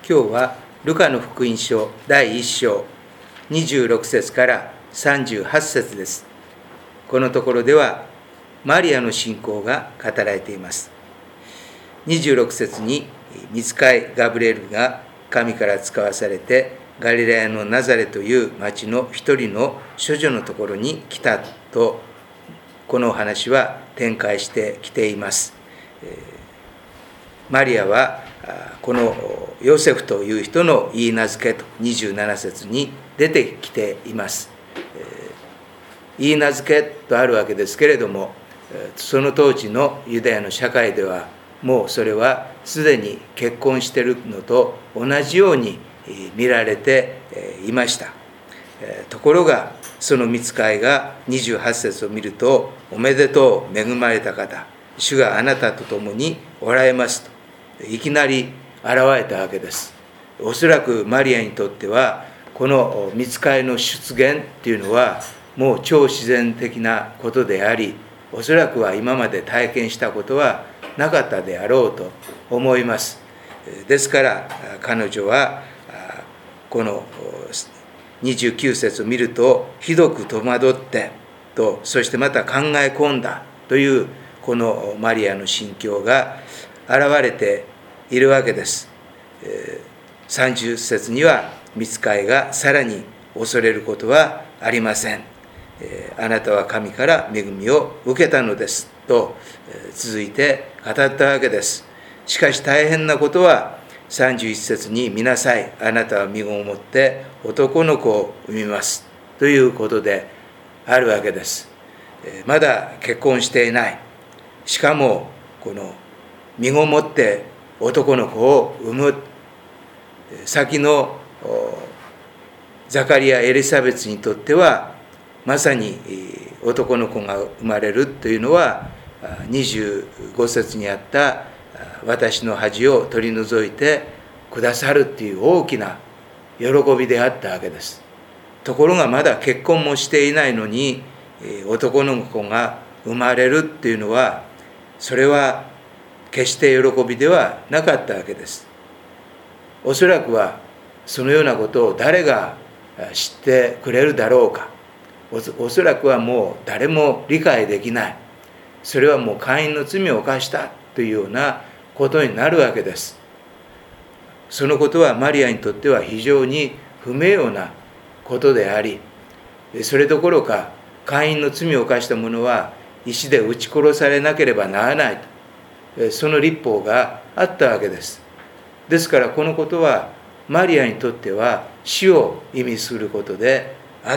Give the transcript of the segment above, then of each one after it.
今日はルカの福音書第1章26節から38節です。このところではマリアの信仰が語られています。26節に御使いガブリエルが神から使わされてガリラヤのナザレという町の一人の処女のところに来たと、このお話は展開してきています。マリアはこのヨセフという人の言い名付けと27節に出てきています。言い名付けとあるわけですけれども、その当時のユダヤの社会ではもうそれはすでに結婚しているのと同じように見られていました。ところがその御使いが28節を見ると、おめでとう恵まれた方、主があなたと共におられますといきなり現れたわけです。おそらくマリアにとってはこの御使いの出現というのはもう超自然的なことであり、おそらくは今まで体験したことはなかったであろうと思います。ですから彼女はこの29節を見ると、ひどく戸惑ってと、そしてまた考え込んだというこのマリアの心境が現れているわけです。30節には御使いがさらに恐れることはありません。あなたは神から恵みを受けたのですと続いて語ったわけです。しかし大変なことは31節に、見なさい、あなたは身ごもって男の子を産みますということであるわけです。まだ結婚していない、しかもこの身ごもって男の子を産む、先のザカリア・エリザベスにとってはまさに男の子が生まれるというのは、25節にあった私の恥を取り除いてくださるという大きな喜びであったわけです。ところがまだ結婚もしていないのに男の子が生まれるというのは、それは決して喜びではなかったわけです。おそらくはそのようなことを誰が知ってくれるだろうか。おそらくはもう誰も理解できない。それはもう姦淫の罪を犯したというようなことになるわけです。そのことはマリアにとっては非常に不名誉なことであり、それどころか姦淫の罪を犯した者は石で撃ち殺されなければならないと、その律法があったわけです。ですからこのことはマリアにとっては死を意味することであった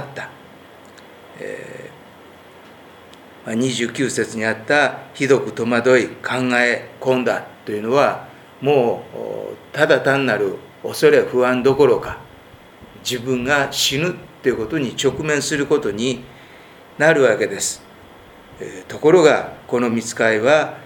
。29節にあったひどく戸惑い考え込んだというのは、もうただ単なる恐れ不安どころか、自分が死ぬということに直面することになるわけです。ところがこの御使いは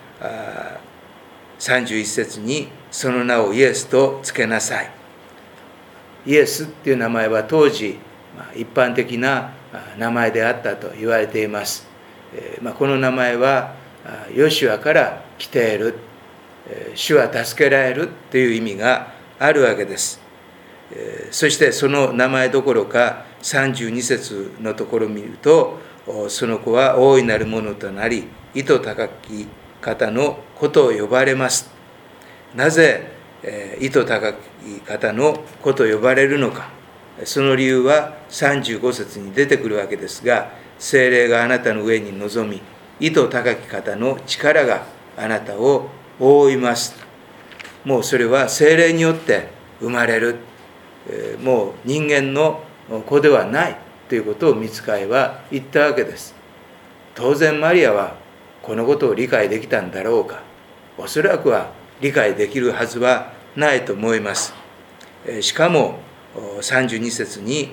31節に、その名をイエスとつけなさい。イエスっていう名前は当時一般的な名前であったと言われています。この名前はヨシュアから来ている、主は助けられるという意味があるわけです。そしてその名前どころか32節のところを見ると、その子は大いなるものとなり、意図高き方の子と呼ばれます。なぜ意図高き方の子と呼ばれるのか。その理由は35節に出てくるわけですが、聖霊があなたの上に臨み、意図高き方の力があなたを覆います。もうそれは聖霊によって生まれる、もう人間の子ではないということを御使いは言ったわけです。当然マリアはこのことを理解できたんだろうか。おそらくは理解できるはずはないと思います。しかも32節に、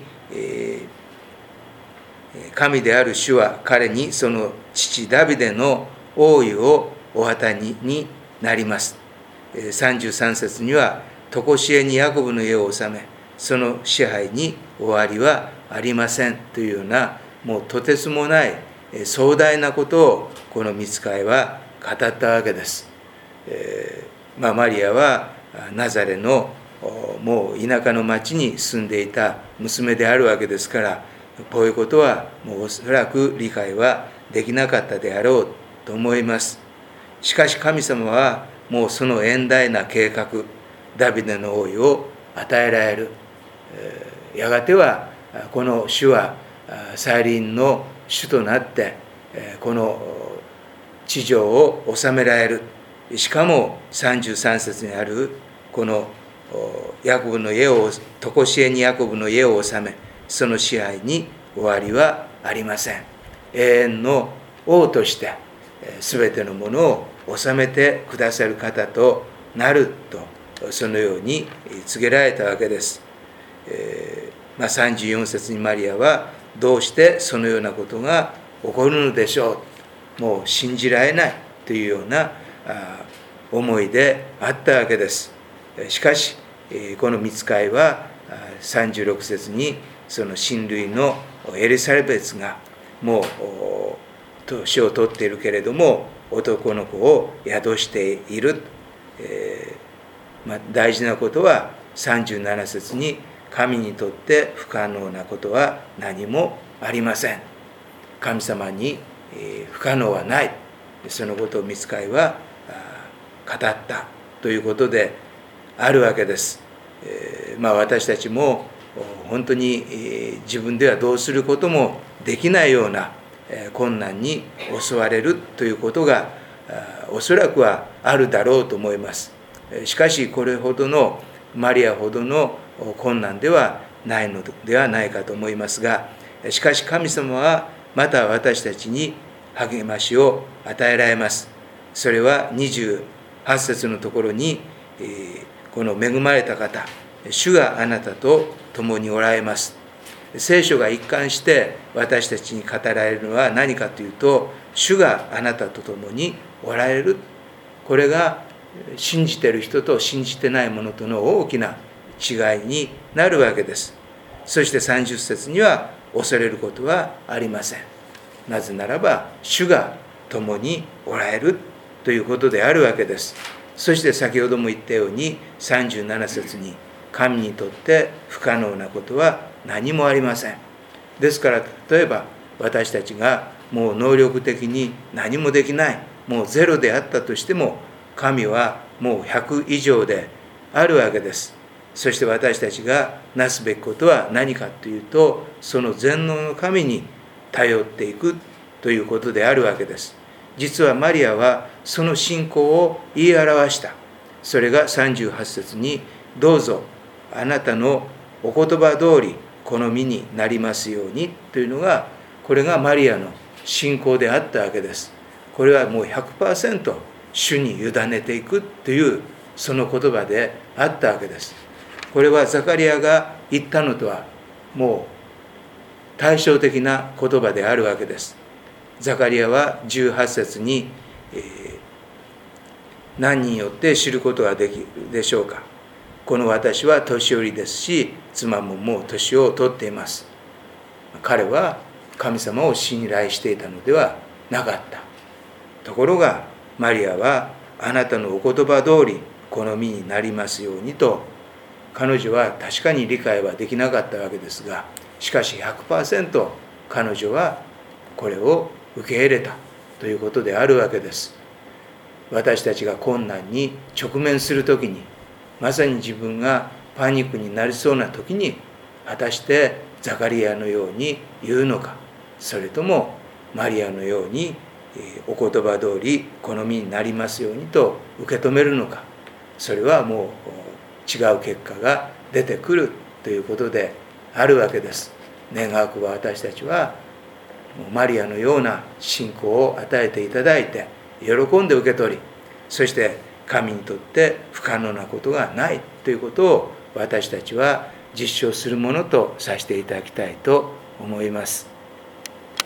神である主は彼にその父ダビデの王位をお与えになります。33節には、とこしえにヤコブの家を治め、その支配に終わりはありませんというような、もうとてつもない壮大なことをこの御使いは語ったわけです。マリアはナザレのもう田舎の町に住んでいた娘であるわけですから、こういうことはもうおそらく理解はできなかったであろうと思います。しかし神様はもうその遠大な計画、ダビデの王位を与えられる。やがてはこの主は再臨の主となってこの地上を治められる。しかも33節にあるこのヤコブの家を常しえにヤコブの家を治め、その支配に終わりはありません。永遠の王として全てのものを治めてくださる方となると、そのように告げられたわけです。34節にマリアはどうしてそのようなことが起こるのでしょう、もう信じられないというような思いであったわけです。しかしこの御使いは36節にその親類のエリサベスがもう年を取っているけれども男の子を宿している。大事なことは37節に神にとって不可能なことは何もありません。神様に不可能はない。そのことを御使いは語ったということであるわけです。私たちも本当に自分ではどうすることもできないような困難に襲われるということがおそらくはあるだろうと思います。しかしこれほどのマリアほどの困難ではないのではないかと思いますが、しかし神様はまた私たちに励ましを与えられます。それは28節のところにこの恵まれた方、主があなたと共におられます。聖書が一貫して私たちに語られるのは何かというと、主があなたと共におられる。これが信じている人と信じてない者との大きな違いになるわけです。そして30節には恐れることはありません。なぜならば主が共におられるということであるわけです。そして先ほども言ったように37節に神にとって不可能なことは何もありません。ですから例えば私たちがもう能力的に何もできない、もうゼロであったとしても神はもう100以上であるわけです。そして私たちがなすべきことは何かというと、その全能の神に頼っていくということであるわけです。実はマリアはその信仰を言い表した。それが38節にどうぞあなたのお言葉通り好みになりますようにというのが、これがマリアの信仰であったわけです。これはもう 100% 主に委ねていくというその言葉であったわけです。これはザカリアが言ったのとはもう対照的な言葉であるわけです。ザカリアは18節に、何によって知ることができるでしょうか。この私は年寄りですし、妻ももう年を取っています。彼は神様を信頼していたのではなかった。ところがマリアはあなたのお言葉通り好みになりますようにと、彼女は確かに理解はできなかったわけですが、しかし 100% 彼女はこれを受け入れたということであるわけです。私たちが困難に直面するときに、まさに自分がパニックになりそうなときに、果たしてザカリアのように言うのか、それともマリアのようにお言葉通り好みになりますようにと受け止めるのか、それはもう違う結果が出てくるということであるわけです。願わくば私たちはマリアのような信仰を与えていただいて、喜んで受け取り、そして神にとって不可能なことがないということを私たちは実証するものとさせていただきたいと思います。